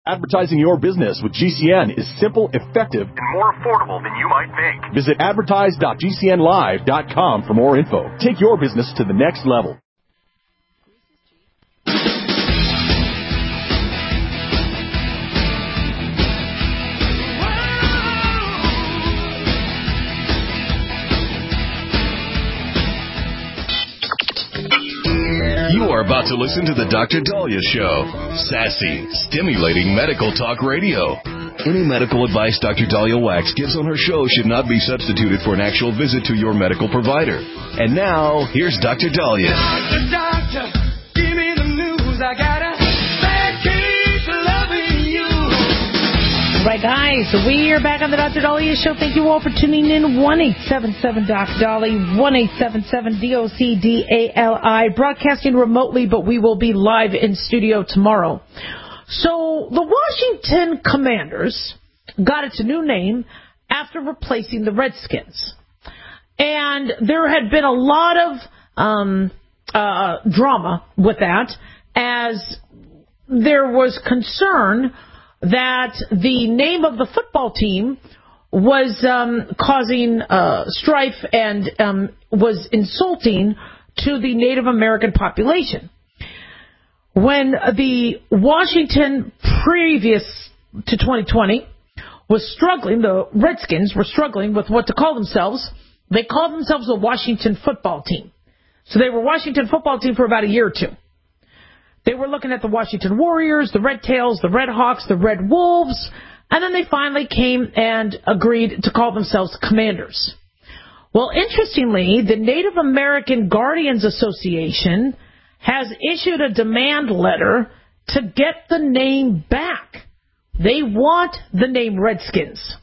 Advertising your business with GCN is simple, effective, and more affordable than you might think. Visit advertise.gcnlive.com for more info. Take your business to the next level. You are about to listen to the Dr. Dahlia Show. Sassy, stimulating medical talk radio. Any medical advice Dr. Dahlia Wax gives on her show should not be substituted for an actual visit to your medical provider. And now, here's Dr. Dahlia. Doctor, give me the news. I got a bad case of loving you. All right, guys, we are back on the Dr. Dahlia Show. Thank you all for tuning in. 1-877-DOC-DALI, 1-877-DOC-DALI, broadcasting remotely, but we will be live in studio tomorrow. So the Washington Commanders got its new name after replacing the Redskins. And there had been a lot of drama with that, as there was concern that the name of the football team was causing strife and was insulting to the Native American population. When the Washington, previous to 2020, was struggling, the Redskins were struggling with what to call themselves. They called themselves the Washington football team. So they were Washington football team for about a year or two. They were looking at the Washington Warriors, the Red Tails, the Red Hawks, the Red Wolves, and then they finally came and agreed to call themselves Commanders. Well, interestingly, the Native American Guardians Association has issued a demand letter to get the name back. They want the name Redskins.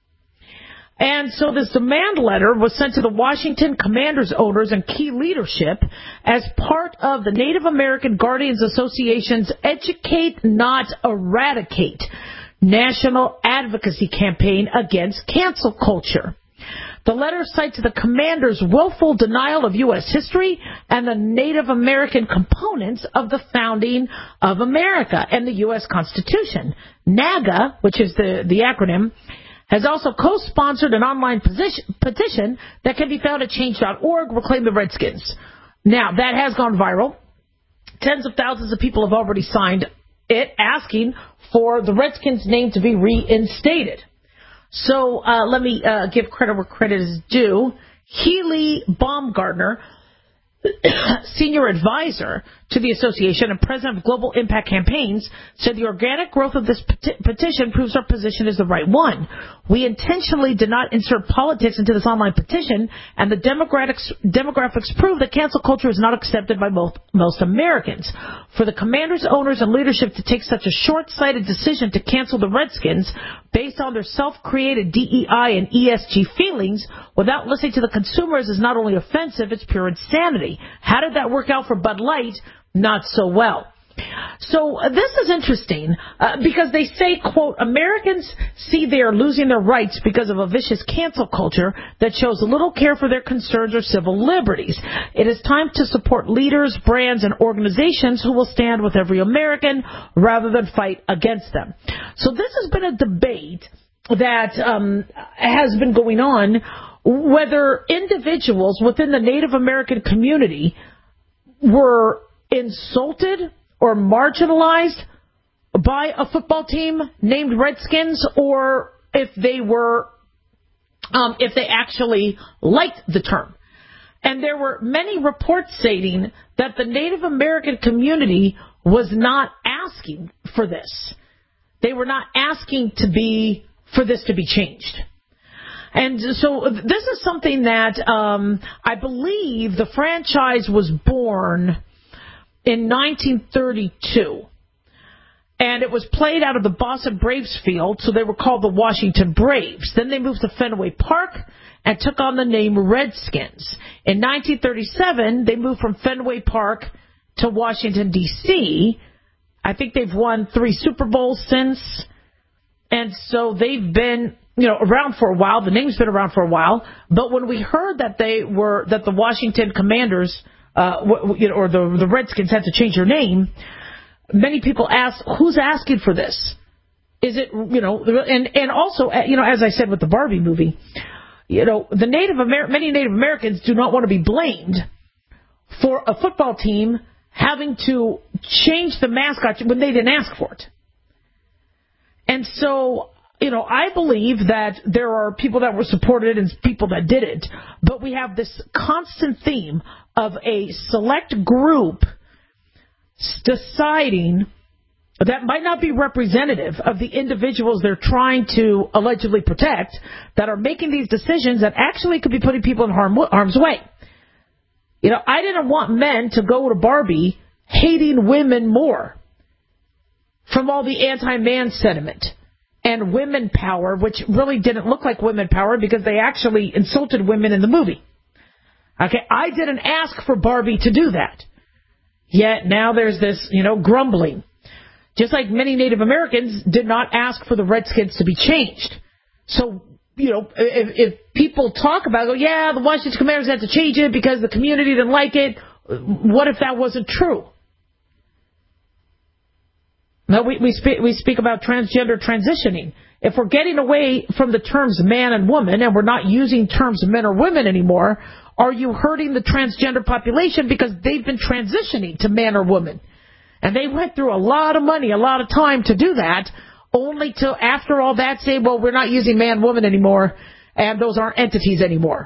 And so this demand letter was sent to the Washington Commanders owners and key leadership as part of the Native American Guardians Association's Educate, Not Eradicate national advocacy campaign against cancel culture. The letter cites the Commanders' willful denial of U.S. history and the Native American components of the founding of America and the U.S. Constitution. NAGA, which is the acronym, has also co-sponsored an online petition that can be found at change.org, Reclaim the Redskins. Now, that has gone viral. Tens of thousands of people have already signed it, asking for the Redskins' name to be reinstated. So let me give credit where credit is due. Healy Baumgartner, senior advisor to the association and president of Global Impact Campaigns, said the organic growth of this petition proves our position is the right one. We intentionally did not insert politics into this online petition, and the demographics prove that cancel culture is not accepted by most Americans. For the Commanders, owners, and leadership to take such a short-sighted decision to cancel the Redskins based on their self-created DEI and ESG feelings without listening to the consumers is not only offensive, it's pure insanity. How did that work out for Bud Light? Not so well. So this is interesting because they say, quote, Americans see they are losing their rights because of a vicious cancel culture that shows little care for their concerns or civil liberties. It is time to support leaders, brands, and organizations who will stand with every American rather than fight against them. So this has been a debate that has been going on, whether individuals within the Native American community were insulted or marginalized by a football team named Redskins, or if they were, if they actually liked the term. And there were many reports stating that the Native American community was not asking for this. They were not asking for this to be changed. And so this is something that I believe the franchise was born in 1932. And it was played out of the Boston Braves field, so they were called the Washington Braves. Then they moved to Fenway Park and took on the name Redskins. In 1937, they moved from Fenway Park to Washington, D.C. I think they've won 3 Super Bowls since. And so they've been, around for a while. The name's been around for a while. But when we heard that that the Washington Commanders, or the Redskins had to change their name, many people asked, who's asking for this? Is it, and also, as I said with the Barbie movie, the many Native Americans do not want to be blamed for a football team having to change the mascot when they didn't ask for it. And so, I believe that there are people that were supported and people that didn't, but we have this constant theme of a select group deciding that might not be representative of the individuals they're trying to allegedly protect, that are making these decisions that actually could be putting people in harm's way. I didn't want men to go to Barbie hating women more from all the anti-man sentiment and women power, which really didn't look like women power because they actually insulted women in the movie. Okay, I didn't ask for Barbie to do that. Yet now there's this, grumbling. Just like many Native Americans did not ask for the Redskins to be changed. So, if people talk about, the Washington Commanders had to change it because the community didn't like it, what if that wasn't true? Now, we speak about transgender transitioning. If we're getting away from the terms man and woman and we're not using terms men or women anymore, are you hurting the transgender population because they've been transitioning to man or woman? And they went through a lot of money, a lot of time to do that, only to, after all that, say, well, we're not using man, woman anymore, and those aren't entities anymore.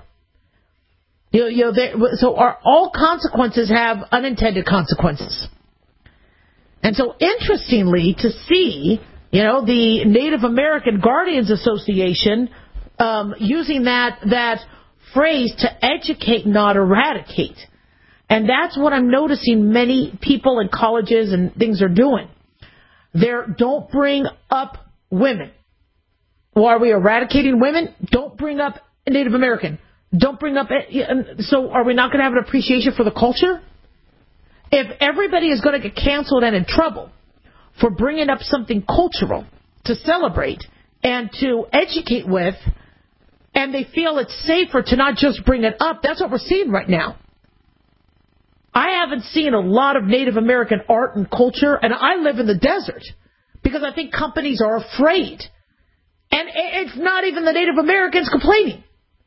So all consequences have unintended consequences. And so, interestingly, to see, the Native American Guardians Association using that phrase to educate, not eradicate. And that's what I'm noticing many people in colleges and things are doing. Don't bring up women. Well, are we eradicating women? Don't bring up Native American. Don't bring up... So are we not going to have an appreciation for the culture? If everybody is going to get canceled and in trouble for bringing up something cultural to celebrate and to educate with, and they feel it's safer to not just bring it up, that's what we're seeing right now. I haven't seen a lot of Native American art and culture, and I live in the desert because I think companies are afraid. And it's not even the Native Americans complaining.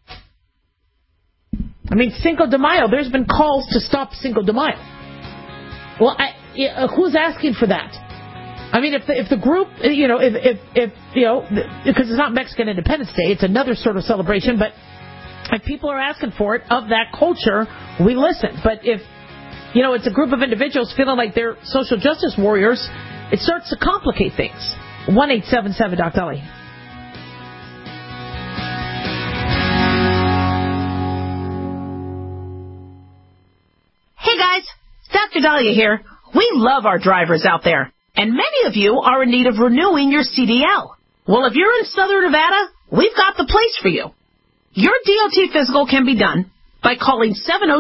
I mean, Cinco de Mayo, there's been calls to stop Cinco de Mayo. Well, who's asking for that? I mean, if the group, because it's not Mexican Independence Day, it's another sort of celebration, but if people are asking for it of that culture, we listen. But if it's a group of individuals feeling like they're social justice warriors, it starts to complicate things. 1-877-DOC-DOLLY. Hey guys, Dr. Dahlia here. We love our drivers out there, and many of you are in need of renewing your CDL. Well, if you're in Southern Nevada, we've got the place for you. Your DOT physical can be done by calling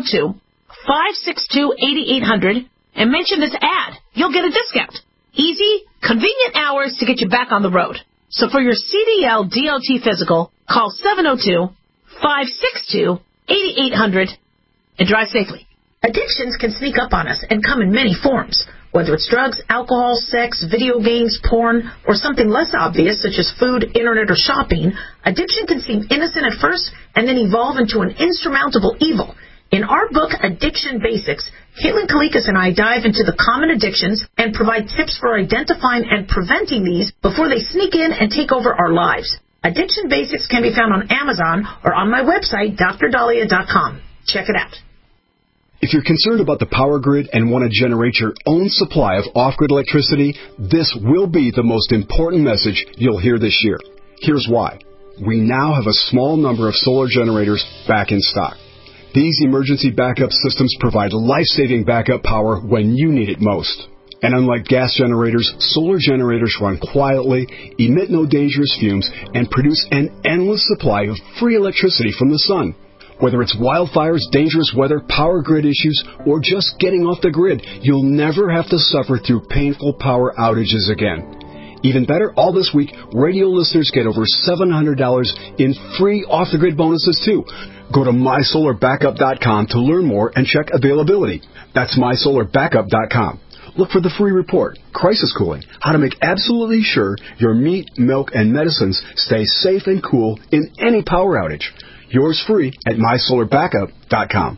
702-562-8800 and mention this ad. You'll get a discount. Easy, convenient hours to get you back on the road. So for your CDL DOT physical, call 702-562-8800 and drive safely. Addictions can sneak up on us and come in many forms. Whether it's drugs, alcohol, sex, video games, porn, or something less obvious such as food, internet, or shopping, addiction can seem innocent at first and then evolve into an insurmountable evil. In our book, Addiction Basics, Caitlin Kalikas and I dive into the common addictions and provide tips for identifying and preventing these before they sneak in and take over our lives. Addiction Basics can be found on Amazon or on my website, drdahlia.com. Check it out. If you're concerned about the power grid and want to generate your own supply of off-grid electricity, this will be the most important message you'll hear this year. Here's why. We now have a small number of solar generators back in stock. These emergency backup systems provide life-saving backup power when you need it most. And unlike gas generators, solar generators run quietly, emit no dangerous fumes, and produce an endless supply of free electricity from the sun. Whether it's wildfires, dangerous weather, power grid issues, or just getting off the grid, you'll never have to suffer through painful power outages again. Even better, all this week, radio listeners get over $700 in free off-the-grid bonuses, too. Go to mysolarbackup.com to learn more and check availability. That's mysolarbackup.com. Look for the free report, Crisis Cooling, how to make absolutely sure your meat, milk, and medicines stay safe and cool in any power outage. Yours free at mysolarbackup.com.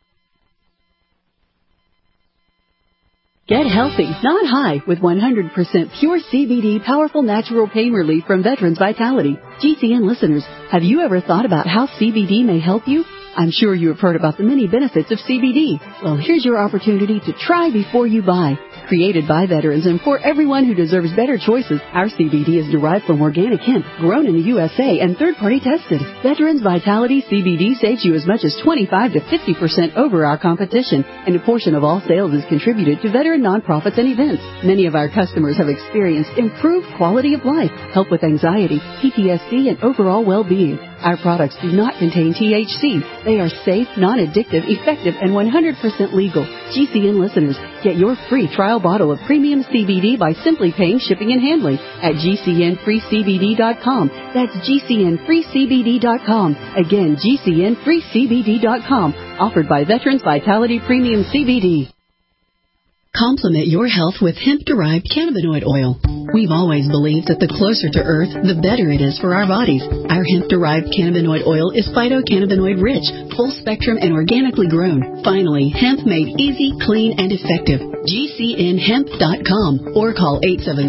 Get healthy, not high, with 100% pure CBD powerful natural pain relief from Veterans Vitality. GCN listeners, have you ever thought about how CBD may help you? I'm sure you have heard about the many benefits of CBD. Well, here's your opportunity to try before you buy. Created by veterans and for everyone who deserves better choices, our CBD is derived from organic hemp, grown in the USA and third-party tested. Veterans Vitality CBD saves you as much as 25 to 50% over our competition, and a portion of all sales is contributed to veteran nonprofits and events. Many of our customers have experienced improved quality of life, help with anxiety, PTSD, and overall well-being. Our products do not contain THC. They are safe, non-addictive, effective, and 100% legal. GCN listeners, get your free trial bottle of premium CBD by simply paying shipping and handling at GCNFreeCBD.com. That's GCNFreeCBD.com. Again, GCNFreeCBD.com. Offered by Veterans Vitality Premium CBD. Complement your health with hemp-derived cannabinoid oil. We've always believed that the closer to Earth, the better it is for our bodies. Our hemp-derived cannabinoid oil is phytocannabinoid-rich, full-spectrum, and organically grown. Finally, hemp made easy, clean, and effective. GCNHemp.com or call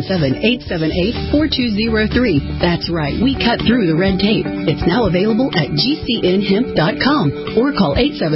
877-878-4203. That's right, we cut through the red tape. It's now available at GCNHemp.com or call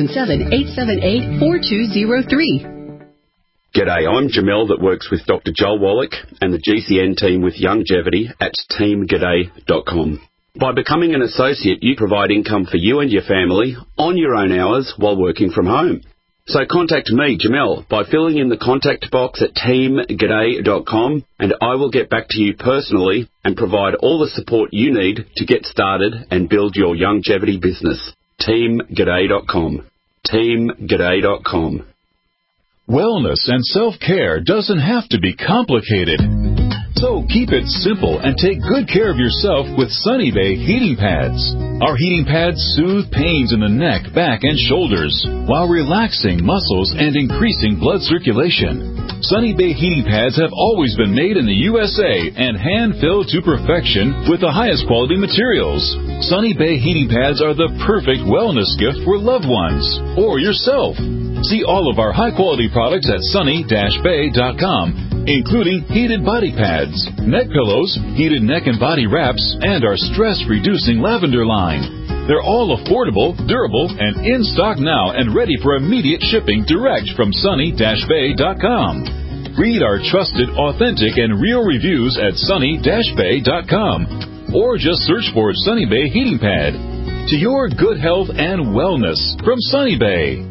877-878-4203. G'day, I'm Jamel that works with Dr. Joel Wallach and the GCN team with Longevity at teamg'day.com. By becoming an associate, you provide income for you and your family on your own hours while working from home. So contact me, Jamel, by filling in the contact box at teamg'day.com, and I will get back to you personally and provide all the support you need to get started and build your longevity business. teamg'day.com. teamg'day.com. Wellness and self-care doesn't have to be complicated. So keep it simple and take good care of yourself with Sunny Bay heating pads. Our heating pads soothe pains in the neck, back, and shoulders while relaxing muscles and increasing blood circulation. Sunny Bay heating pads have always been made in the USA and hand-filled to perfection with the highest quality materials. Sunny Bay heating pads are the perfect wellness gift for loved ones or yourself. See all of our high-quality products at sunny-bay.com, including heated body pads, neck pillows, heated neck and body wraps, and our stress-reducing lavender line. They're all affordable, durable, and in stock now and ready for immediate shipping direct from sunny-bay.com. Read our trusted, authentic, and real reviews at sunny-bay.com, or just search for Sunny Bay Heating Pad. To your good health and wellness from Sunny Bay.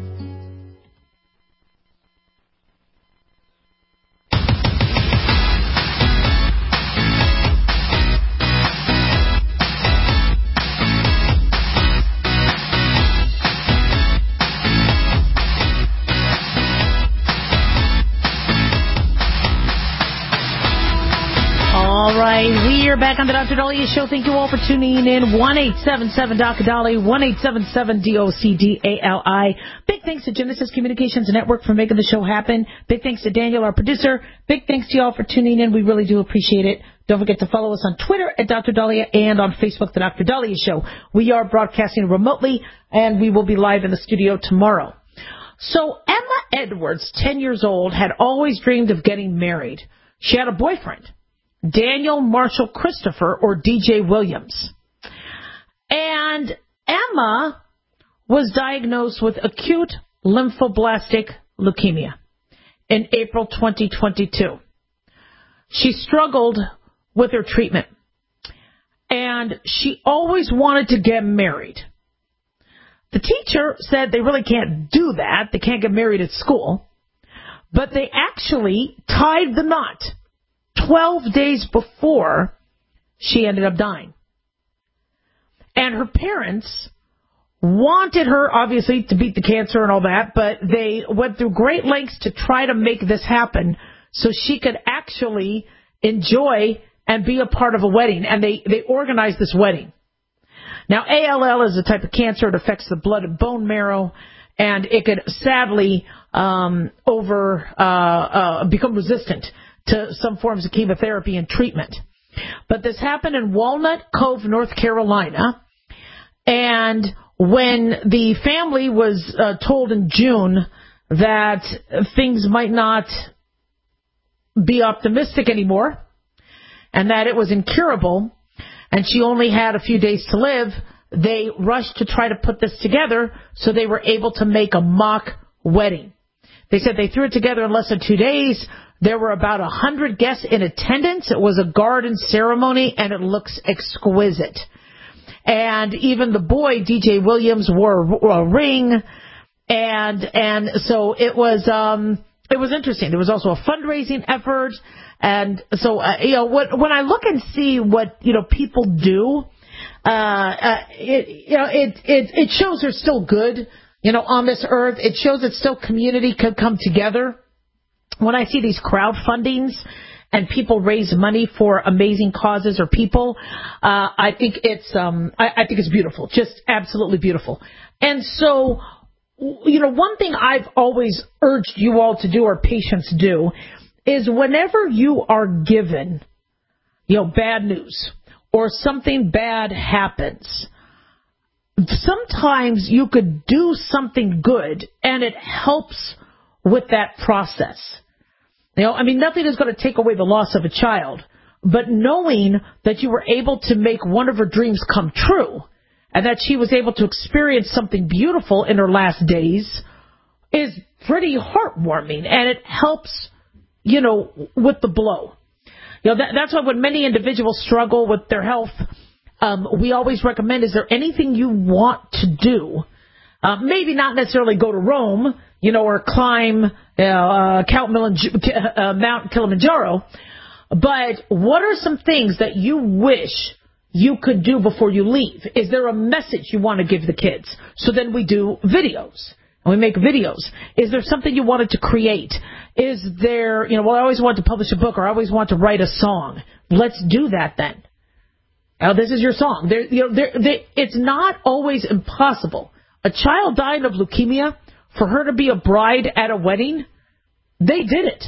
We are back on the Dr. Daliah Show. Thank you all for tuning in. 1-877-Dr. 1-877-DOCDALI. Big thanks to Genesis Communications Network for making the show happen. Big thanks to Daniel, our producer. Big thanks to y'all for tuning in. We really do appreciate it. Don't forget to follow us on Twitter at Dr. Daliah and on Facebook, The Dr. Daliah Show. We are broadcasting remotely, and we will be live in the studio tomorrow. So Emma Edwards, 10 years old, had always dreamed of getting married. She had a boyfriend, Daniel Marshall Christopher, or DJ Williams. And Emma was diagnosed with acute lymphoblastic leukemia in April 2022. She struggled with her treatment, and she always wanted to get married. The teacher said they really can't do that. They can't get married at school. But they actually tied the knot 12 days before she ended up dying. And her parents wanted her, obviously, to beat the cancer and all that, but they went through great lengths to try to make this happen so she could actually enjoy and be a part of a wedding. And they organized this wedding. Now, ALL is a type of cancer. It affects the blood and bone marrow, and it could sadly become resistant to some forms of chemotherapy and treatment. But this happened in Walnut Cove, North Carolina. And when the family was told in June that things might not be optimistic anymore and that it was incurable and she only had a few days to live, they rushed to try to put this together so they were able to make a mock wedding. They said they threw it together in less than 2 days. There were about 100 guests in attendance. It was a garden ceremony, and it looks exquisite. And even the boy, DJ Williams, wore a ring. And so it was interesting. There was also a fundraising effort. And so, when I look and see what, people do, it shows they're still good, on this earth. It shows that still community could come together. When I see these crowdfundings and people raise money for amazing causes or people, I think it's beautiful, just absolutely beautiful. And so, one thing I've always urged you all to do, or patients do, is whenever you are given, bad news or something bad happens, sometimes you could do something good and it helps with that process. Nothing is going to take away the loss of a child, but knowing that you were able to make one of her dreams come true and that she was able to experience something beautiful in her last days is pretty heartwarming, and it helps, with the blow. That's why when many individuals struggle with their health, we always recommend, is there anything you want to do? Maybe not necessarily go to Rome, or climb Mount Kilimanjaro, but what are some things that you wish you could do before you leave? Is there a message you want to give the kids? So then we do videos, and we make videos. Is there something you wanted to create? Is there, I always want to publish a book, or I always want to write a song. Let's do that then. Now, this is your song. It's not always impossible. A child dying of leukemia, for her to be a bride at a wedding, they did it.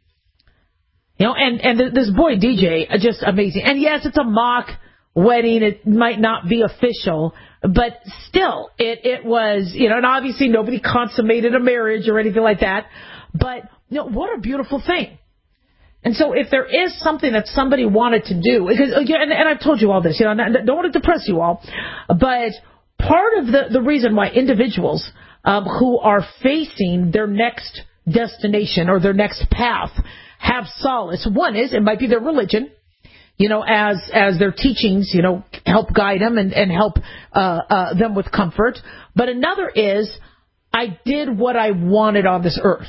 And this boy, DJ, just amazing. And yes, it's a mock wedding. It might not be official, but still, it was, and obviously nobody consummated a marriage or anything like that. But, what a beautiful thing. And so if there is something that somebody wanted to do, because, and I've told you all this, don't want to depress you all, but part of the reason why individuals who are facing their next destination or their next path have solace, one is, it might be their religion, as their teachings, help guide them and help them with comfort. But another is, I did what I wanted on this earth.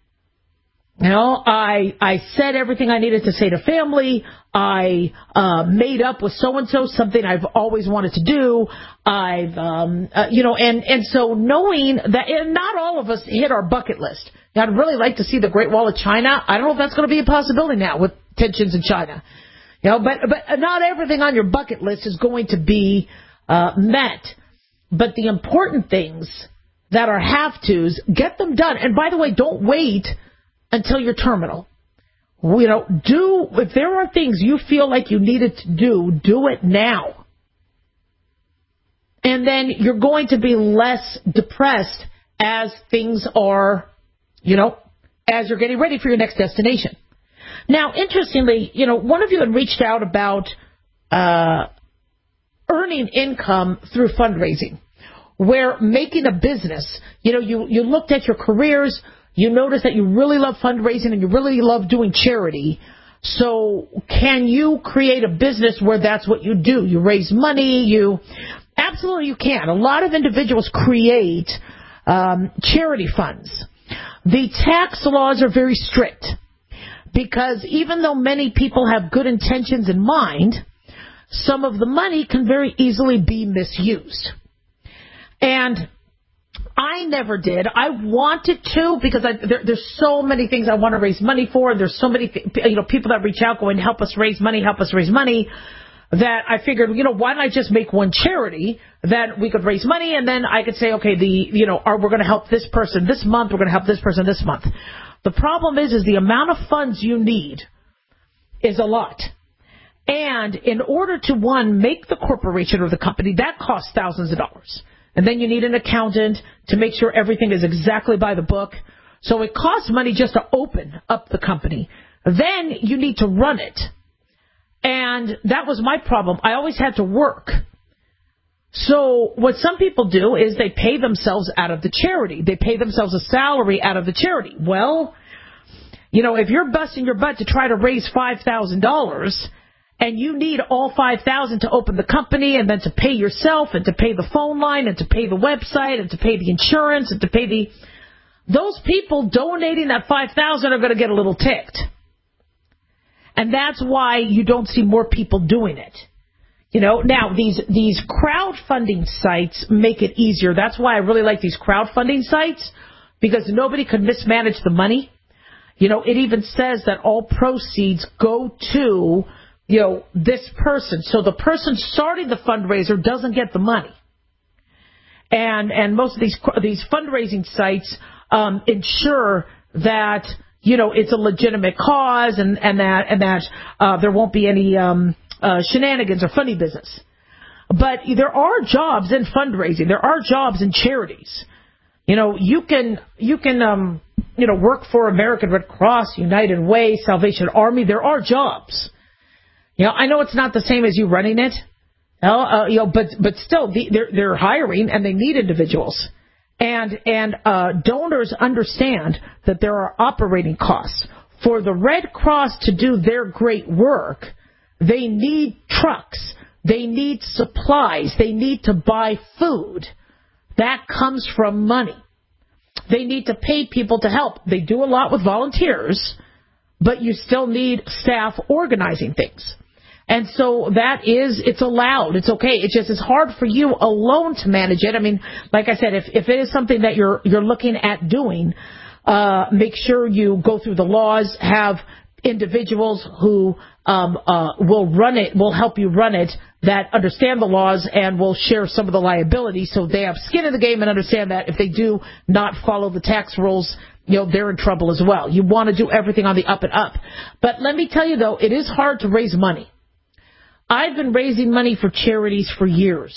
I said everything I needed to say to family. I made up with so-and-so, something I've always wanted to do. And so knowing that, and not all of us hit our bucket list. Now, I'd really like to see the Great Wall of China. I don't know if that's going to be a possibility now with tensions in China. But not everything on your bucket list is going to be met. But the important things that are have-tos, get them done. And by the way, don't wait until you're terminal. If there are things you feel like you needed to do it now. And then you're going to be less depressed as things are, as you're getting ready for your next destination. Now, interestingly, one of you had reached out about earning income through fundraising, where making a business, you looked at your careers. You notice that you really love fundraising and you really love doing charity. So can you create a business where that's what you do? You raise money. Absolutely you can. A lot of individuals create charity funds. The tax laws are very strict because even though many people have good intentions in mind, some of the money can very easily be misused. And I never did. I wanted to because there's so many things I want to raise money for. There's so many people that reach out going, help us raise money. that I figured, why don't I just make one charity that we could raise money, and then I could say, okay, we're going to help this person this month, we're going to help this person this month. The problem is the amount of funds you need is a lot. And in order to, one, make the corporation or the company, that costs thousands of dollars. And then you need an accountant to make sure everything is exactly by the book. So it costs money just to open up the company. Then you need to run it. And that was my problem. I always had to work. So what some people do is they pay themselves out of the charity. They pay themselves a salary out of the charity. Well, if you're busting your butt to try to raise $5,000 and you need all $5,000 to open the company and then to pay yourself and to pay the phone line and to pay the website and to pay the insurance and to pay those people donating that $5,000 are going to get a little ticked. And that's why you don't see more people doing it. Now these crowdfunding sites make it easier. That's why I really like these crowdfunding sites, because nobody could mismanage the money. It even says that all proceeds go to, this person. So the person starting the fundraiser doesn't get the money. And most of these fundraising sites ensure that it's a legitimate cause and that there won't be any shenanigans or funny business. But there are jobs in fundraising. There are jobs in charities. You can work for American Red Cross, United Way, Salvation Army. There are jobs. I know it's not the same as you running it. But still, they're hiring and they need individuals. And donors understand that there are operating costs. For the Red Cross to do their great work, they need trucks. They need supplies. They need to buy food. That comes from money. They need to pay people to help. They do a lot with volunteers, but you still need staff organizing things. And so it's allowed. It's okay. It's hard for you alone to manage it. I mean, like I said, if it is something that you're looking at doing, make sure you go through the laws, have individuals who will help you run it, that understand the laws and will share some of the liability, so they have skin in the game and understand that if they do not follow the tax rules, they're in trouble as well. You want to do everything on the up and up. But let me tell you, though, it is hard to raise money. I've been raising money for charities for years.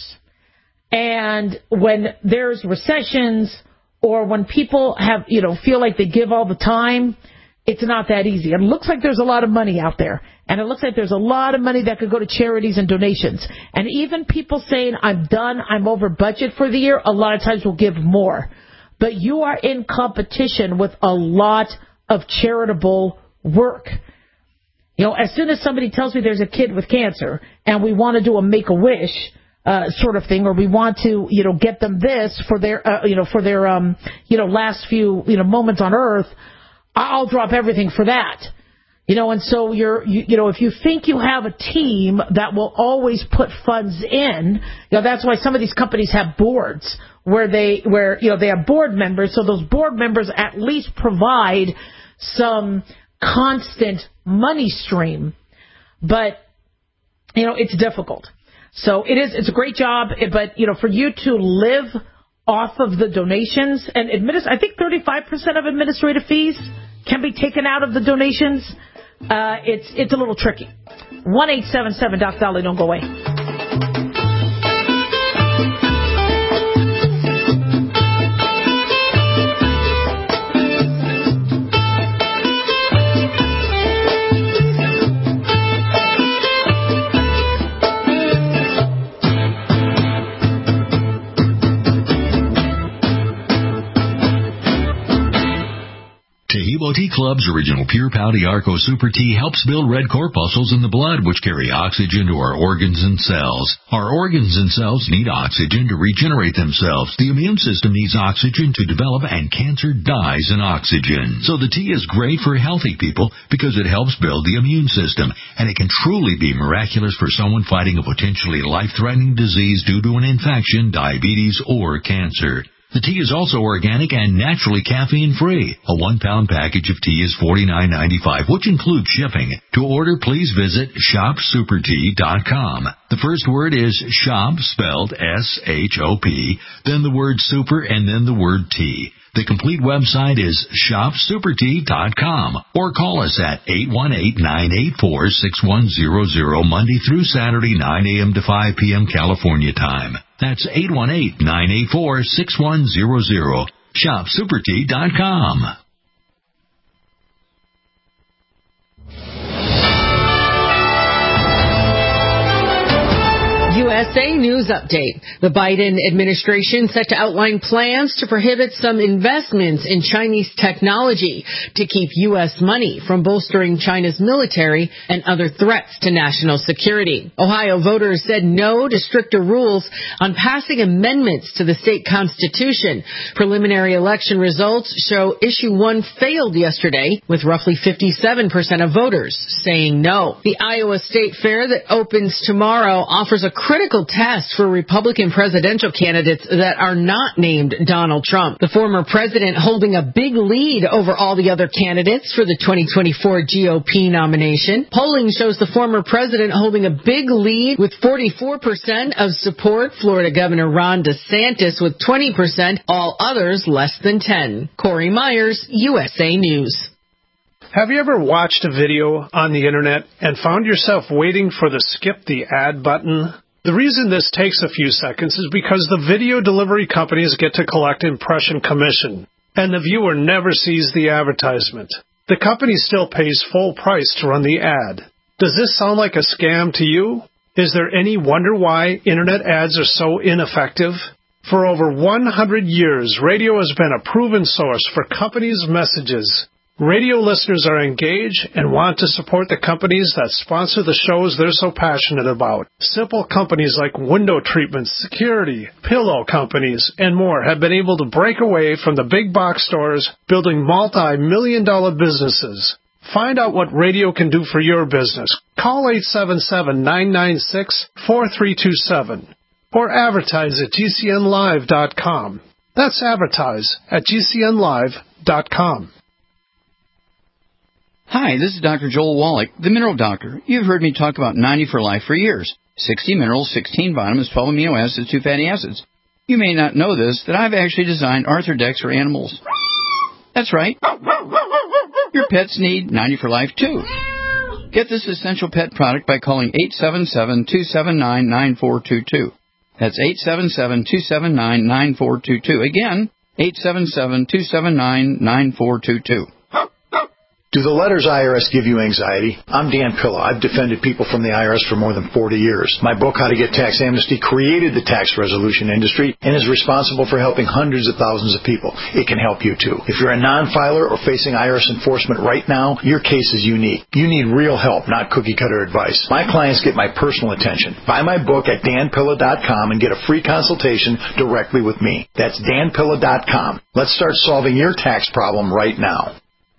And when there's recessions or when people have, feel like they give all the time, it's not that easy. It looks like there's a lot of money out there. And it looks like there's a lot of money that could go to charities and donations. And even people saying, I'm done, I'm over budget for the year, a lot of times will give more. But you are in competition with a lot of charitable work. As soon as somebody tells me there's a kid with cancer and we want to do a Make-A-Wish sort of thing, or we want to, get them this for their last few, moments on earth, I'll drop everything for that. And so if you think you have a team that will always put funds in, that's why some of these companies have boards where they have board members. So those board members at least provide some constant money stream. But, it's difficult. So it's a great job. But, for you to live off of the donations, and I think 35% of administrative fees can be taken out of the donations. It's a little tricky. 1-877-Doc-Dolly. Don't go away. Tea Club's original Pure Pouty Arco Super Tea helps build red corpuscles in the blood, which carry oxygen to our organs and cells. Our organs and cells need oxygen to regenerate themselves. The immune system needs oxygen to develop, and cancer dies in oxygen. So the tea is great for healthy people because it helps build the immune system, and it can truly be miraculous for someone fighting a potentially life-threatening disease due to an infection, diabetes, or cancer. The tea is also organic and naturally caffeine-free. A 1-pound package of tea is $49.95, which includes shipping. To order, please visit shopsupertea.com. The first word is shop, spelled S-H-O-P, then the word super, and then the word tea. The complete website is shopsupertea.com, or call us at 818-984-6100 Monday through Saturday, 9 a.m. to 5 p.m. California time. That's 818-984-6100. shopsupertea.com. USA News Update. The Biden administration set to outline plans to prohibit some investments in Chinese technology to keep U.S. money from bolstering China's military and other threats to national security. Ohio voters said no to stricter rules on passing amendments to the state constitution. Preliminary election results show Issue 1 failed yesterday, with roughly 57% of voters saying no. The Iowa State Fair that opens tomorrow offers a critical test for Republican presidential candidates that are not named Donald Trump. The former president holding a big lead over all the other candidates for the 2024 GOP nomination. Polling shows the former president holding a big lead with 44% of support. Florida Governor Ron DeSantis with 20%, all others less than 10. Corey Myers, USA News. Have you ever watched a video on the internet and found yourself waiting for the skip the ad button? The reason this takes a few seconds is because the video delivery companies get to collect impression commission, and the viewer never sees the advertisement. The company still pays full price to run the ad. Does this sound like a scam to you? Is there any wonder why internet ads are so ineffective? For over 100 years, radio has been a proven source for companies' messages. Radio listeners are engaged and want to support the companies that sponsor the shows they're so passionate about. Simple companies like window treatments, security, pillow companies, and more have been able to break away from the big box stores, building multi-million-dollar businesses. Find out what radio can do for your business. Call 877-996-4327 or advertise at GCNlive.com. That's advertise at GCNlive.com. Hi, this is Dr. Joel Wallach, the Mineral Doctor. You've heard me talk about 90 for Life for years. 60 minerals, 16 vitamins, 12 amino acids, 2 fatty acids. You may not know this, that I've actually designed Arthrodex for animals. That's right. Your pets need 90 for Life, too. Get this essential pet product by calling 877-279-9422. That's 877-279-9422. Again, 877-279-9422. Do the letters IRS give you anxiety? I'm Dan Pilla. I've defended people from the IRS for more than 40 years. My book, How to Get Tax Amnesty, created the tax resolution industry and is responsible for helping hundreds of thousands of people. It can help you, too. If you're a non-filer or facing IRS enforcement right now, your case is unique. You need real help, not cookie-cutter advice. My clients get my personal attention. Buy my book at danpilla.com and get a free consultation directly with me. That's danpilla.com. Let's start solving your tax problem right now.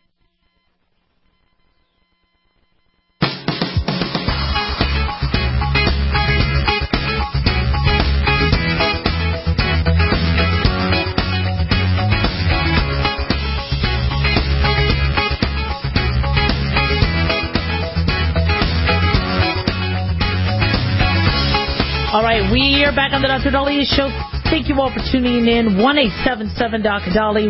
All right, we are back on the Dr. Daliah Show. Thank you all for tuning in. 1-877-Dr.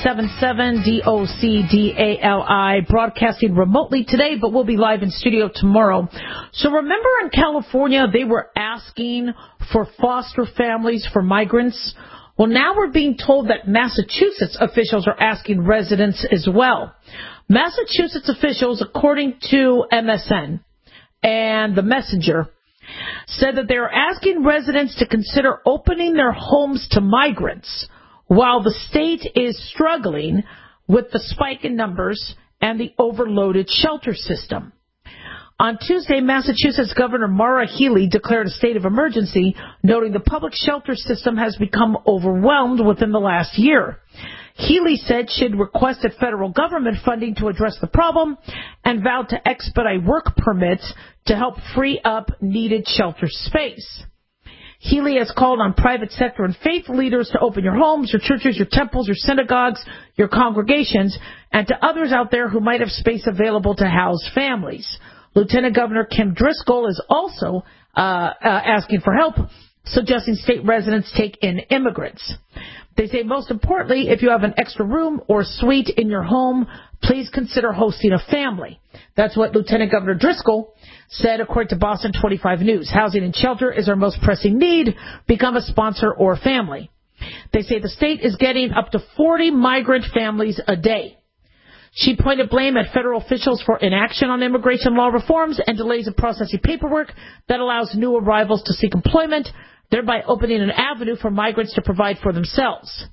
1-877-DOCDALI, broadcasting remotely today, but we'll be live in studio tomorrow. So remember in California, they were asking for foster families for migrants? Well, now we're being told that Massachusetts officials are asking residents as well. Massachusetts officials, according to MSN and The Messenger, said that they are asking residents to consider opening their homes to migrants while the state is struggling with the spike in numbers and the overloaded shelter system. On Tuesday, Massachusetts Governor Maura Healey declared a state of emergency, noting the public shelter system has become overwhelmed within the last year. Healey said she'd requested federal government funding to address the problem and vowed to expedite work permits to help free up needed shelter space. Healy has called on private sector and faith leaders to open your homes, your churches, your temples, your synagogues, your congregations, and to others out there who might have space available to house families. Lieutenant Governor Kim Driscoll is also asking for help, suggesting state residents take in immigrants. They say, most importantly, if you have an extra room or suite in your home, please consider hosting a family. That's what Lieutenant Governor Driscoll said, according to Boston 25 News. Housing and shelter is our most pressing need. Become a sponsor or family. They say the state is getting up to 40 migrant families a day. She pointed blame at federal officials for inaction on immigration law reforms and delays in processing paperwork that allows new arrivals to seek employment, thereby opening an avenue for migrants to provide for themselves.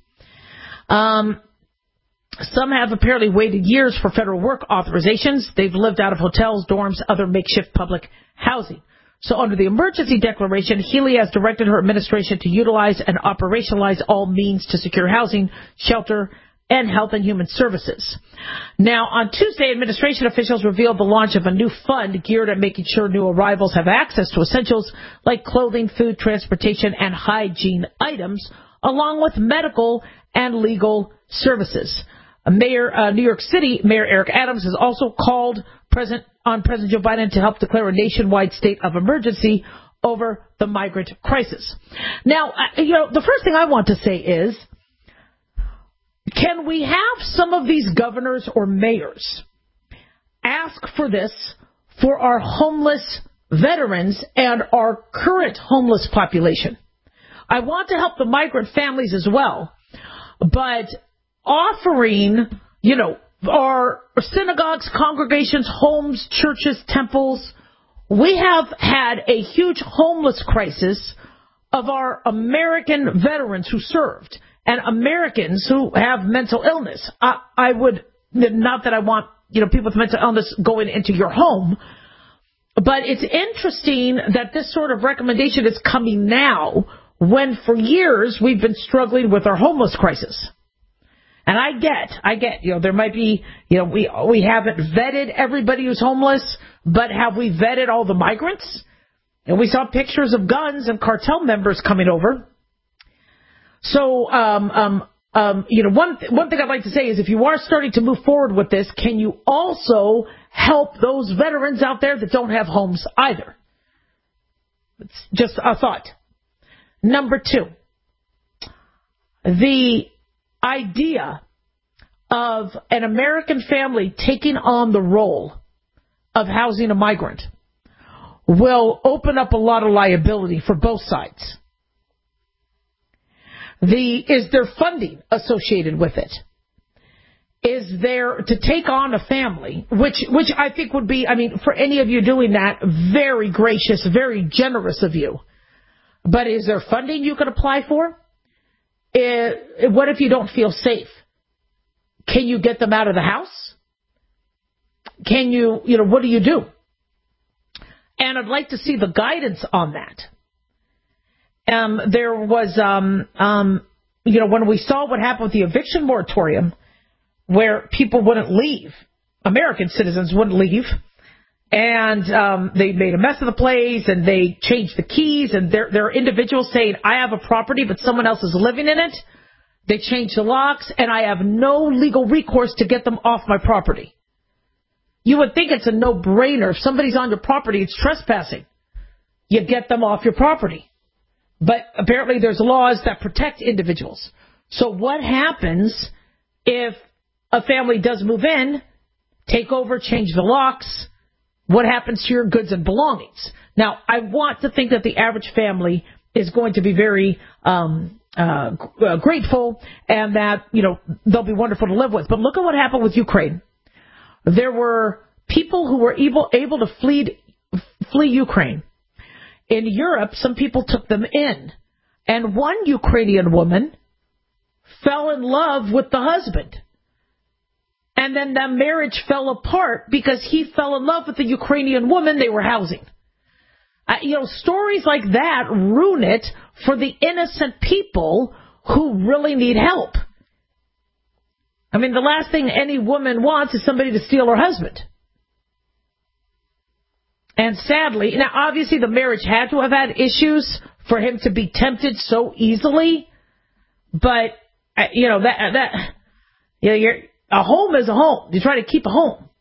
Some have apparently waited years for federal work authorizations. They've lived out of hotels, dorms, other makeshift public housing. So under the emergency declaration, Healy has directed her administration to utilize and operationalize all means to secure housing, shelter, and health and human services. Now, on Tuesday, administration officials revealed the launch of a new fund geared at making sure new arrivals have access to essentials like clothing, food, transportation, and hygiene items, along with medical and legal services. New York City Mayor Eric Adams has also called on President Joe Biden to help declare a nationwide state of emergency over the migrant crisis. Now, the first thing I want to say is, can we have some of these governors or mayors ask for this for our homeless veterans and our current homeless population? I want to help the migrant families as well, but offering, our synagogues, congregations, homes, churches, temples, we have had a huge homeless crisis of our American veterans who served and Americans who have mental illness. I would, not that I want, people with mental illness going into your home, but it's interesting that this sort of recommendation is coming now when for years we've been struggling with our homeless crisis. And I get, there might be, we haven't vetted everybody who's homeless, but have we vetted all the migrants? And we saw pictures of guns and cartel members coming over. So, one thing I'd like to say is if you are starting to move forward with this, can you also help those veterans out there that don't have homes either? It's just a thought. Number 2, the idea of an American family taking on the role of housing a migrant will open up a lot of liability for both sides. Is there funding associated with it? Is there to take on a family, which I think would be, for any of you doing that, very gracious, very generous of you. But is there funding you could apply for? What if you don't feel safe? Can you get them out of the house? Can you, what do you do? And I'd like to see the guidance on that. There was, when we saw what happened with the eviction moratorium, where people wouldn't leave, American citizens wouldn't leave, and they made a mess of the place, and they changed the keys, and there are individuals saying, I have a property, but someone else is living in it. They changed the locks, and I have no legal recourse to get them off my property. You would think it's a no-brainer. If somebody's on your property, it's trespassing. You get them off your property. But apparently there's laws that protect individuals. So what happens if a family does move in, take over, change the locks? What happens to your goods and belongings? Now, I want to think that the average family is going to be very grateful and that, they'll be wonderful to live with. But look at what happened with Ukraine. There were people who were able to flee Ukraine. In Europe, some people took them in. And one Ukrainian woman fell in love with the husband. And then the marriage fell apart because he fell in love with the Ukrainian woman they were housing. Stories like that ruin it for the innocent people who really need help. The last thing any woman wants is somebody to steal her husband. And sadly, now obviously the marriage had to have had issues for him to be tempted so easily. But, a home is a home. You try to keep a home.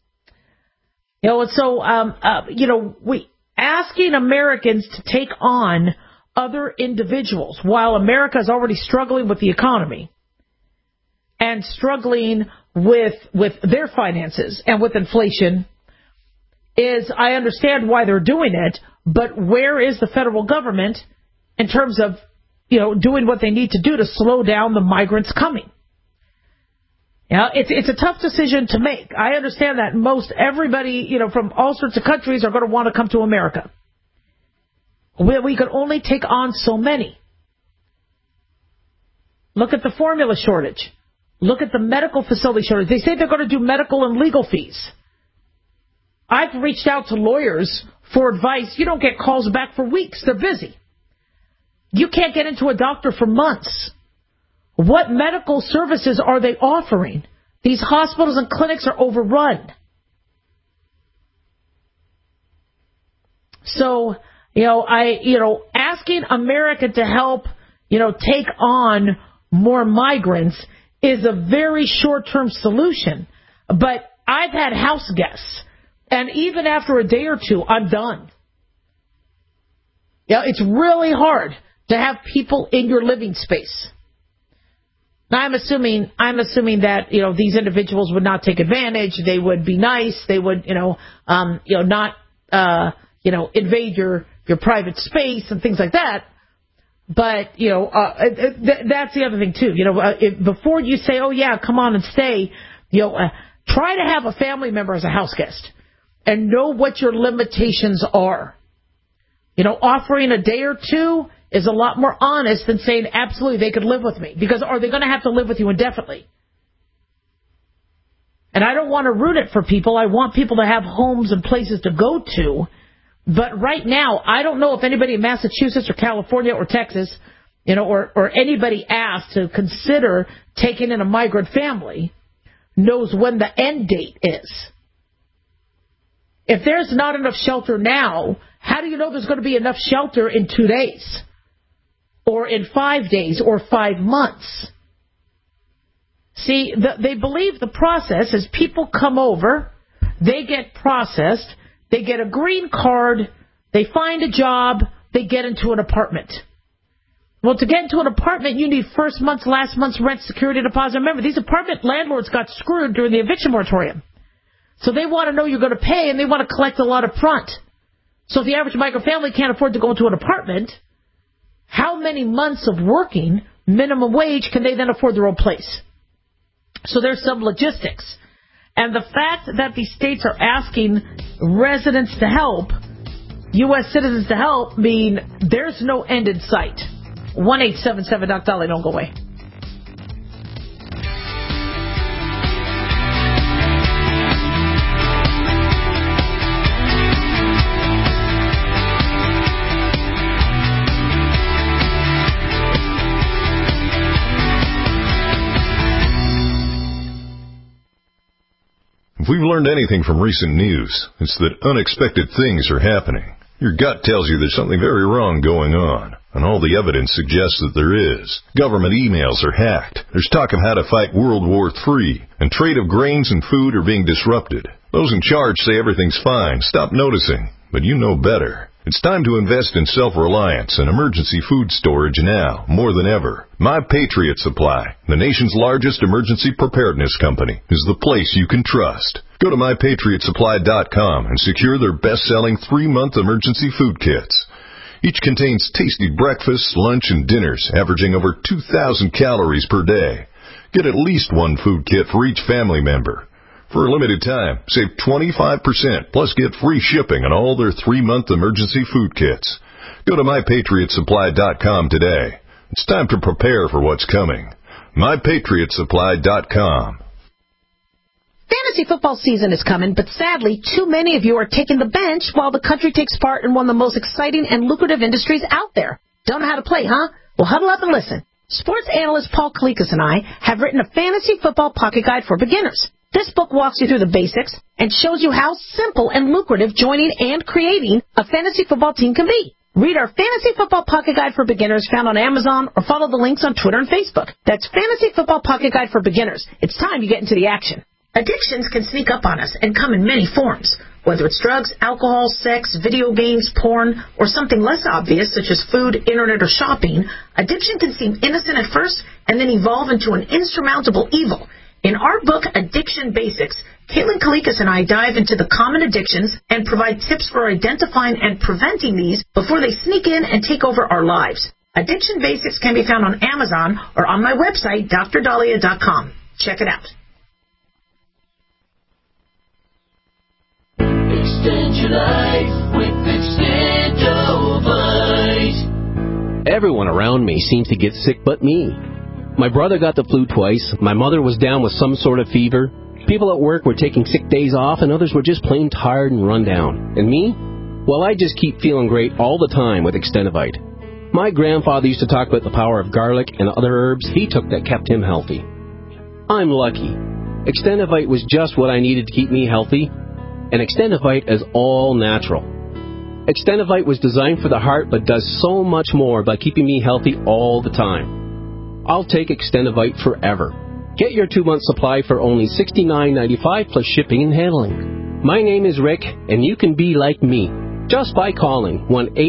We asking Americans to take on other individuals while America is already struggling with the economy and struggling with their finances and with inflation I understand why they're doing it, but where is the federal government in terms of, doing what they need to do to slow down the migrants coming? It's a tough decision to make. I understand that most everybody, from all sorts of countries are going to want to come to America. We could only take on so many. Look at the formula shortage. Look at the medical facility shortage. They say they're going to do medical and legal fees. I've reached out to lawyers for advice. You don't get calls back for weeks. They're busy. You can't get into a doctor for months. What medical services are they offering? These hospitals and clinics are overrun. So, asking America to help, take on more migrants is a very short-term solution. But I've had house guests, and even after a day or two, I'm done. It's really hard to have people in your living space. Now, I'm assuming that, these individuals would not take advantage. They would be nice. They would, not, invade your private space and things like that. But, that's the other thing, too. Before you say, oh, yeah, come on and stay, try to have a family member as a house guest and know what your limitations are. Offering a day or two is a lot more honest than saying, absolutely, they could live with me. Because are they going to have to live with you indefinitely? And I don't want to ruin it for people. I want people to have homes and places to go to. But right now, I don't know if anybody in Massachusetts or California or Texas, or anybody asked to consider taking in a migrant family knows when the end date is. If there's not enough shelter now, how do you know there's going to be enough shelter in 2 days? Or in 5 days, or 5 months? See, they believe the process is people come over, they get processed, they get a green card, they find a job, they get into an apartment. Well, to get into an apartment, you need first month's, last month's rent, security deposit. Remember, these apartment landlords got screwed during the eviction moratorium. So they want to know you're going to pay, and they want to collect a lot up front. So if the average migrant family can't afford to go into an apartment, how many months of working minimum wage can they then afford their own place? So there's some logistics. And the fact that these states are asking residents to help, U.S. citizens to help, mean there's no end in sight. 1-877-DOC-DOLLY. Don't go away. If we've learned anything from recent news, it's that unexpected things are happening. Your gut tells you there's something very wrong going on, and all the evidence suggests that there is. Government emails are hacked. There's talk of how to fight World War III, and trade of grains and food are being disrupted. Those in charge say everything's fine. Stop noticing, but you know better. It's time to invest in self-reliance and emergency food storage now, more than ever. My Patriot Supply, the nation's largest emergency preparedness company, is the place you can trust. Go to MyPatriotSupply.com and secure their best-selling 3-month emergency food kits. Each contains tasty breakfasts, lunch, and dinners, averaging over 2,000 calories per day. Get at least one food kit for each family member. For a limited time, save 25%, plus get free shipping on all their 3-month emergency food kits. Go to MyPatriotSupply.com today. It's time to prepare for what's coming. MyPatriotSupply.com. Fantasy football season is coming, but sadly, too many of you are taking the bench while the country takes part in one of the most exciting and lucrative industries out there. Don't know how to play, huh? Well, huddle up and listen. Sports analyst Paul Kalikas and I have written a fantasy football pocket guide for beginners. This book walks you through the basics and shows you how simple and lucrative joining and creating a fantasy football team can be. Read our Fantasy Football Pocket Guide for Beginners found on Amazon or follow the links on Twitter and Facebook. That's Fantasy Football Pocket Guide for Beginners. It's time you get into the action. Addictions can sneak up on us and come in many forms. Whether it's drugs, alcohol, sex, video games, porn, or something less obvious such as food, internet, or shopping, addiction can seem innocent at first and then evolve into an insurmountable evil. In our book, Addiction Basics, Caitlin Kalikas and I dive into the common addictions and provide tips for identifying and preventing these before they sneak in and take over our lives. Addiction Basics can be found on Amazon or on my website, DrDahlia.com. Check it out. Extend your life with Extendovite. Everyone around me seems to get sick but me. My brother got the flu twice, my mother was down with some sort of fever, people at work were taking sick days off, and others were just plain tired and run down. And me? Well, I just keep feeling great all the time with Extendovite. My grandfather used to talk about the power of garlic and other herbs he took that kept him healthy. I'm lucky. Extendovite was just what I needed to keep me healthy, and Extendovite is all natural. Extendovite was designed for the heart but does so much more by keeping me healthy all the time. I'll take Extendovite forever. Get your 2-month supply for only $69.95 plus shipping and handling. My name is Rick, and you can be like me just by calling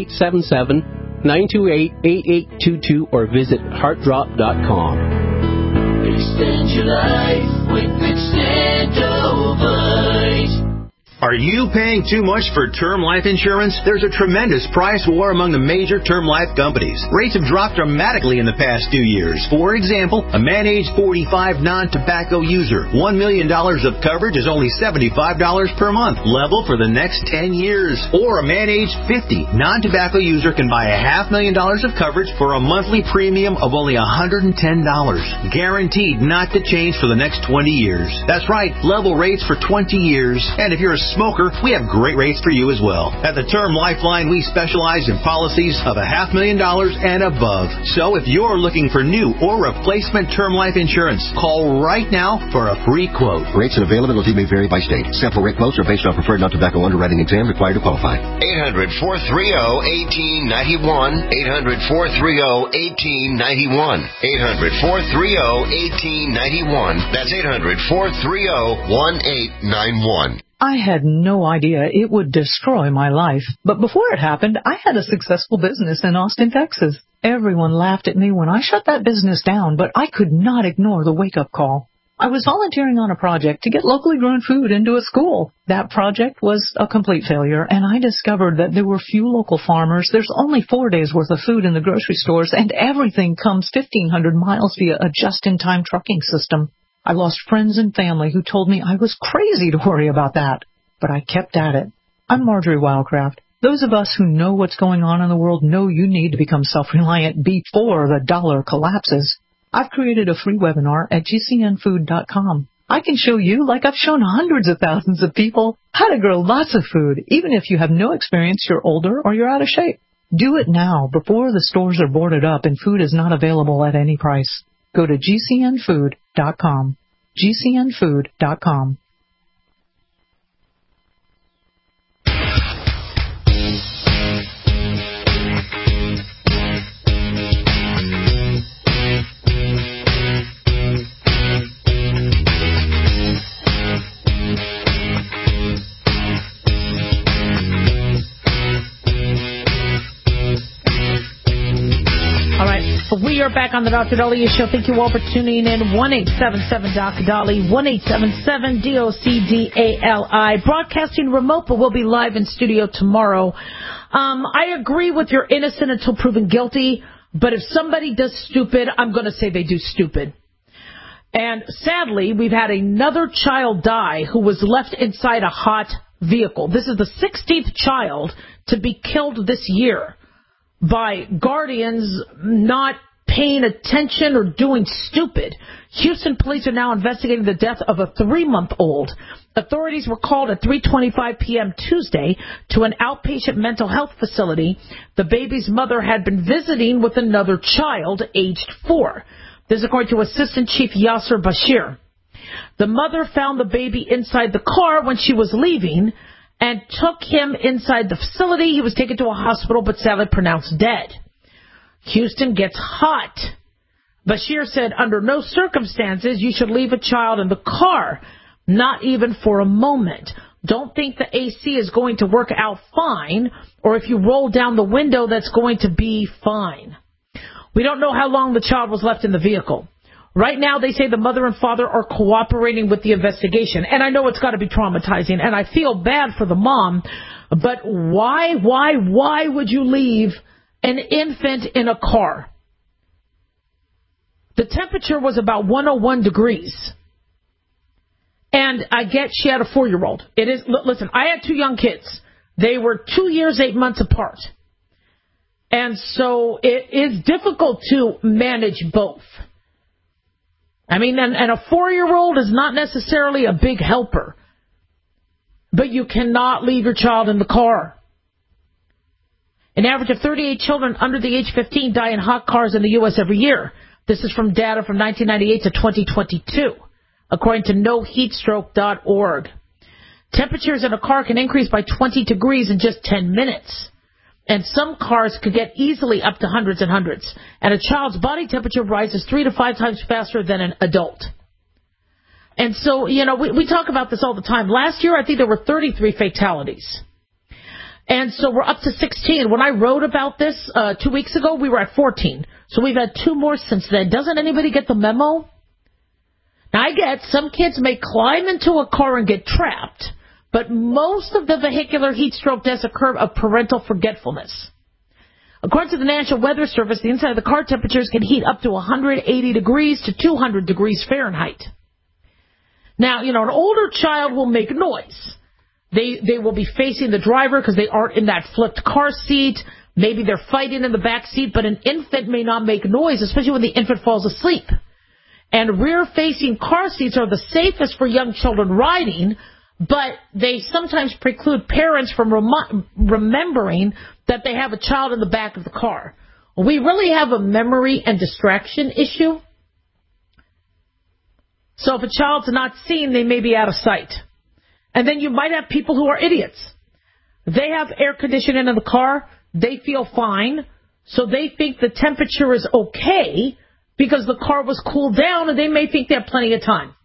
1-877-928-8822 or visit heartdrop.com. Extend your life with Extendovite. Are you paying too much for term life insurance? There's a tremendous price war among the major term life companies. Rates have dropped dramatically in the past 2 years. For example, a man age 45 non-tobacco user, $1 million of coverage is only $75 per month, level for the next 10 years. Or a man age 50 non-tobacco user can buy $500,000 of coverage for a monthly premium of only $110. Guaranteed not to change for the next 20 years. That's right, level rates for 20 years. And if you're a smoker, we have great rates for you as well. At the Term Lifeline, we specialize in policies of $500,000 and above. So if you're looking for new or replacement term life insurance, call right now for a free quote. Rates and availability may vary by state. Sample rate quotes are based on preferred non-tobacco underwriting exam required to qualify. 800-430-1891. 800-430-1891. 800-430-1891. That's 800-430-1891. I had no idea it would destroy my life. But before it happened, I had a successful business in Austin, Texas. Everyone laughed at me when I shut that business down, but I could not ignore the wake-up call. I was volunteering on a project to get locally grown food into a school. That project was a complete failure, and I discovered that there were few local farmers. There's only 4 days' worth of food in the grocery stores, and everything comes 1,500 miles via a just-in-time trucking system. I lost friends and family who told me I was crazy to worry about that. But I kept at it. I'm Marjorie Wildcraft. Those of us who know what's going on in the world know you need to become self-reliant before the dollar collapses. I've created a free webinar at gcnfood.com. I can show you, like I've shown hundreds of thousands of people, how to grow lots of food, even if you have no experience, you're older, or you're out of shape. Do it now, before the stores are boarded up and food is not available at any price. Go to gcnfood.com. gcnfood.com. We are back on the Dr. Dahlia Show. Thank you all for tuning in. 1-877-Dr. 1-877-DOCDALI. Broadcasting remote, but we'll be live in studio tomorrow. I agree with your innocent until proven guilty, but if somebody does stupid, I'm going to say they do stupid. And sadly, we've had another child die who was left inside a hot vehicle. This is the 16th child to be killed this year by guardians not paying attention or doing stupid. Houston police are now investigating the death of a 3-month-old. Authorities were called at 3:25 p.m. Tuesday to an outpatient mental health facility. The baby's mother had been visiting with another child, aged 4. This is according to Assistant Chief Yasser Bashir. The mother found the baby inside the car when she was leaving, and took him inside the facility. He was taken to a hospital, but sadly pronounced dead. Houston gets hot. Bashir said, under no circumstances you should leave a child in the car, not even for a moment. Don't think the AC is going to work out fine, or if you roll down the window, that's going to be fine. We don't know how long the child was left in the vehicle. Right now, they say the mother and father are cooperating with the investigation. And I know it's got to be traumatizing, and I feel bad for the mom, but why would you leave an infant in a car? The temperature was about 101 degrees. And I get she had a 4-year-old. Listen, I had 2 young kids. They were 2 years, 8 months apart. And so it is difficult to manage both. I mean, and a 4-year-old is not necessarily a big helper. But you cannot leave your child in the car. An average of 38 children under the age 15 die in hot cars in the U.S. every year. This is from data from 1998 to 2022, according to NoHeatstroke.org. Temperatures in a car can increase by 20 degrees in just 10 minutes. And some cars could get easily up to hundreds and hundreds. And a child's body temperature rises 3 to 5 times faster than an adult. And so, we talk about this all the time. Last year, I think there were 33 fatalities. And so we're up to 16. When I wrote about this 2 weeks ago, we were at 14. So we've had 2 more since then. Doesn't anybody get the memo? Now, I get some kids may climb into a car and get trapped, but most of the vehicular heat stroke deaths occur of parental forgetfulness. According to the National Weather Service, the inside of the car temperatures can heat up to 180 degrees to 200 degrees Fahrenheit. Now, an older child will make noise. They will be facing the driver because they aren't in that flipped car seat. Maybe they're fighting in the back seat, but an infant may not make noise, especially when the infant falls asleep. And rear-facing car seats are the safest for young children riding, but they sometimes preclude parents from remembering that they have a child in the back of the car. We really have a memory and distraction issue. So if a child's not seen, they may be out of sight. And then you might have people who are idiots. They have air conditioning in the car. They feel fine. So they think the temperature is okay because the car was cooled down, and they may think they have plenty of time.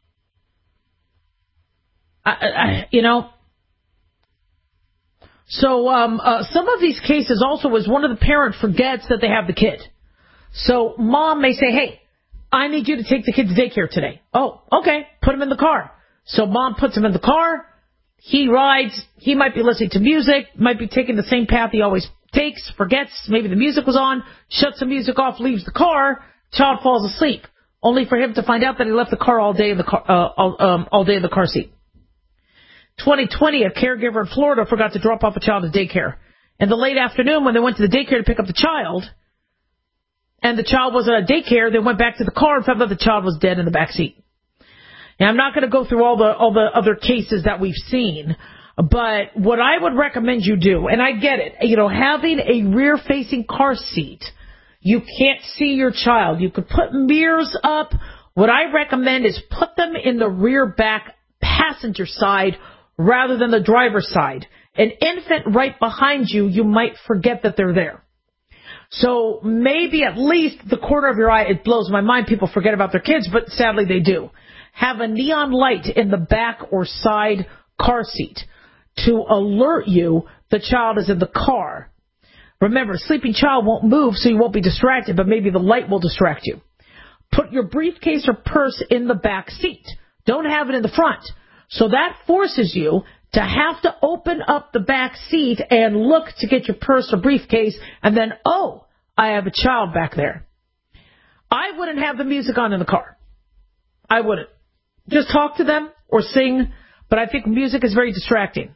So some of these cases also is one of the parents forgets that they have the kid. So mom may say, hey, I need you to take the kid to daycare today. Oh, okay. Put him in the car. So mom puts him in the car. He rides. He might be listening to music, might be taking the same path he always takes, forgets. Maybe the music was on, shuts the music off, leaves the car. Child falls asleep, only for him to find out that he left the car all day in the car seat. 2020, a caregiver in Florida forgot to drop off a child at daycare. In the late afternoon, when they went to the daycare to pick up the child, and the child was at daycare, they went back to the car and found out the child was dead in the back seat. Now, I'm not going to go through all the other cases that we've seen, but what I would recommend you do, and I get it, having a rear-facing car seat, you can't see your child. You could put mirrors up. What I recommend is put them in the rear back passenger side rather than the driver's side. An infant right behind you, you might forget that they're there. So maybe at least the corner of your eye, it blows my mind. People forget about their kids, but sadly they do. Have a neon light in the back or side car seat to alert you the child is in the car. Remember, a sleeping child won't move, so you won't be distracted, but maybe the light will distract you. Put your briefcase or purse in the back seat. Don't have it in the front. So that forces you to have to open up the back seat and look to get your purse or briefcase, and then, oh, I have a child back there. I wouldn't have the music on in the car. I wouldn't. Just talk to them or sing, but I think music is very distracting.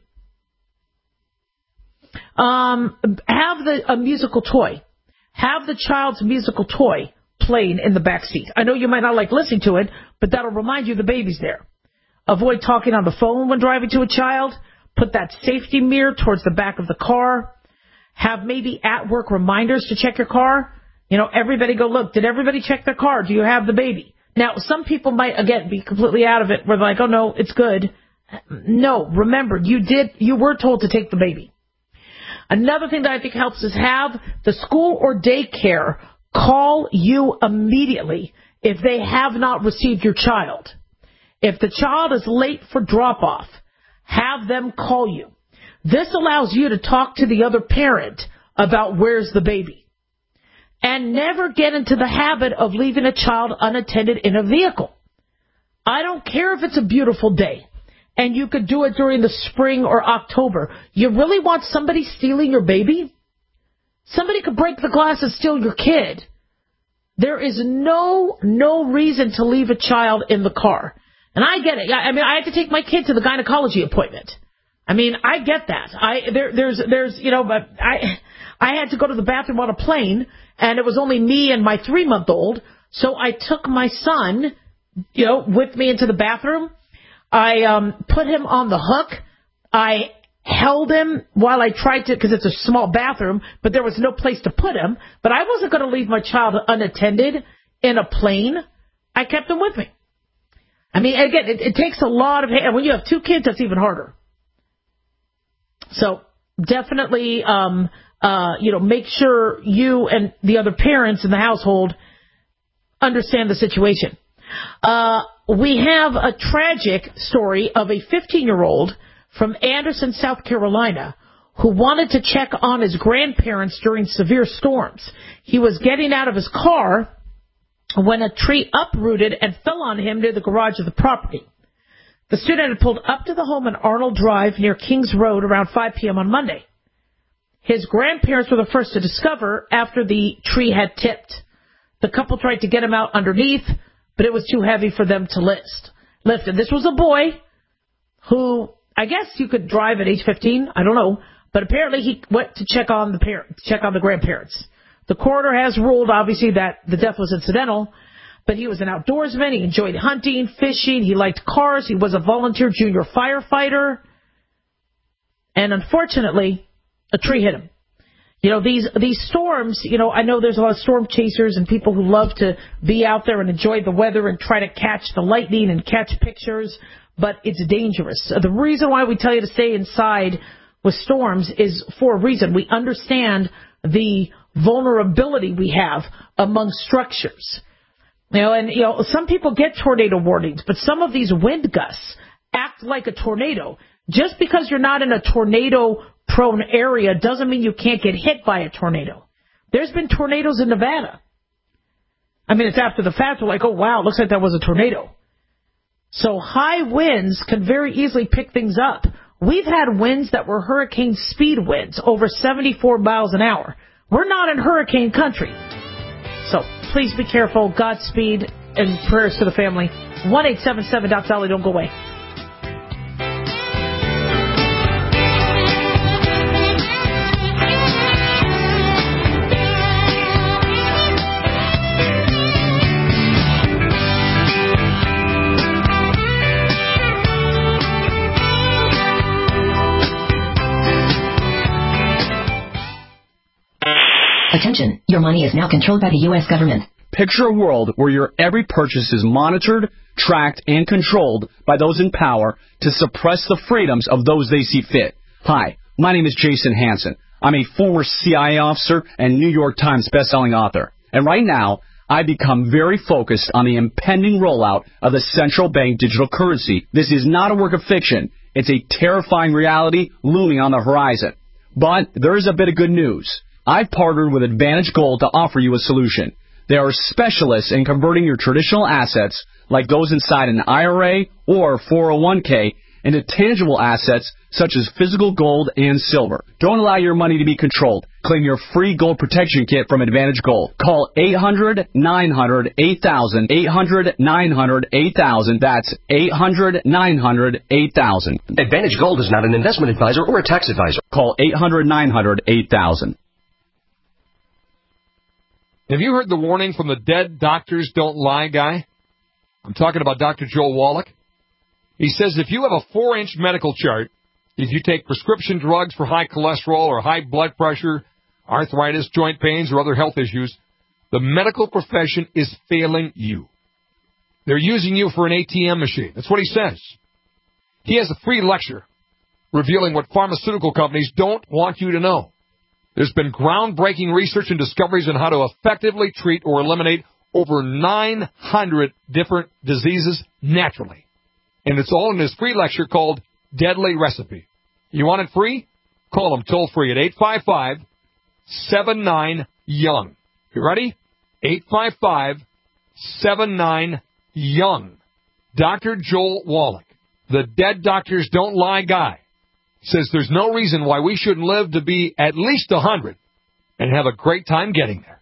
Have a musical toy. Have the child's musical toy playing in the back seat. I know you might not like listening to it, but that'll remind you the baby's there. Avoid talking on the phone when driving to a child. Put that safety mirror towards the back of the car. Have maybe at-work reminders to check your car. Everybody go, look, did everybody check their car? Do you have the baby? Now, some people might, again, be completely out of it where they're like, oh, no, it's good. No, remember, you were told to take the baby. Another thing that I think helps is have the school or daycare call you immediately if they have not received your child. If the child is late for drop-off, have them call you. This allows you to talk to the other parent about where's the baby. And never get into the habit of leaving a child unattended in a vehicle. I don't care if it's a beautiful day and you could do it during the spring or October. You really want somebody stealing your baby? Somebody could break the glass and steal your kid. There is no reason to leave a child in the car. And I get it. I mean, I had to take my kid to the gynecology appointment. I mean, I get that. But I had to go to the bathroom on a plane, and it was only me and my 3-month-old. So I took my son, with me into the bathroom. I put him on the hook. I held him while I tried to, because it's a small bathroom, but there was no place to put him. But I wasn't going to leave my child unattended in a plane. I kept him with me. I mean, again, it takes a lot of, and when you have 2 kids, that's even harder. So definitely, make sure you and the other parents in the household understand the situation. We have a tragic story of a 15-year-old from Anderson, South Carolina, who wanted to check on his grandparents during severe storms. He was getting out of his car when a tree uprooted and fell on him near the garage of the property. The student had pulled up to the home on Arnold Drive near Kings Road around 5 p.m. on Monday. His grandparents were the first to discover after the tree had tipped. The couple tried to get him out underneath, but it was too heavy for them to lift. And this was a boy who, I guess you could drive at age 15, I don't know, but apparently he went to check on the grandparents. The coroner has ruled, obviously, that the death was incidental, but he was an outdoorsman. He enjoyed hunting, fishing. He liked cars. He was a volunteer junior firefighter. And unfortunately, a tree hit him. These storms, I know there's a lot of storm chasers and people who love to be out there and enjoy the weather and try to catch the lightning and catch pictures, but it's dangerous. The reason why we tell you to stay inside with storms is for a reason. We understand the vulnerability we have among structures. Some people get tornado warnings, but some of these wind gusts act like a tornado. Just because you're not in a tornado-prone area doesn't mean you can't get hit by a tornado. There's been tornadoes in Nevada. I mean, it's after the fact. We're like, oh, wow, it looks like that was a tornado. So high winds can very easily pick things up. We've had winds that were hurricane speed winds, over 74 miles an hour. We're not in hurricane country. So please be careful. Godspeed and prayers to the family. 1-877-DOC-SALLY. Don't go away. Attention, your money is now controlled by the U.S. government. Picture a world where your every purchase is monitored, tracked, and controlled by those in power to suppress the freedoms of those they see fit. Hi, my name is Jason Hansen. I'm a former CIA officer and New York Times bestselling author. And right now, I've become very focused on the impending rollout of the central bank digital currency. This is not a work of fiction. It's a terrifying reality looming on the horizon. But there is a bit of good news. I've partnered with Advantage Gold to offer you a solution. They are specialists in converting your traditional assets, like those inside an IRA or 401k, into tangible assets such as physical gold and silver. Don't allow your money to be controlled. Claim your free gold protection kit from Advantage Gold. Call 800-900-8000, 800-900-8000. That's 800-900-8000. Advantage Gold is not an investment advisor or a tax advisor. Call 800-900-8000. Have you heard the warning from the dead doctors don't lie guy? I'm talking about Dr. Joel Wallach. He says if you have a 4-inch medical chart, if you take prescription drugs for high cholesterol or high blood pressure, arthritis, joint pains, or other health issues, the medical profession is failing you. They're using you for an ATM machine. That's what he says. He has a free lecture revealing what pharmaceutical companies don't want you to know. There's been groundbreaking research and discoveries on how to effectively treat or eliminate over 900 different diseases naturally. And it's all in his free lecture called Deadly Recipe. You want it free? Call him toll-free at 855-79-YOUNG. You ready? 855-79-YOUNG. Dr. Joel Wallach, the Dead Doctors Don't Lie guy, says there's no reason why we shouldn't live to be at least 100 and have a great time getting there.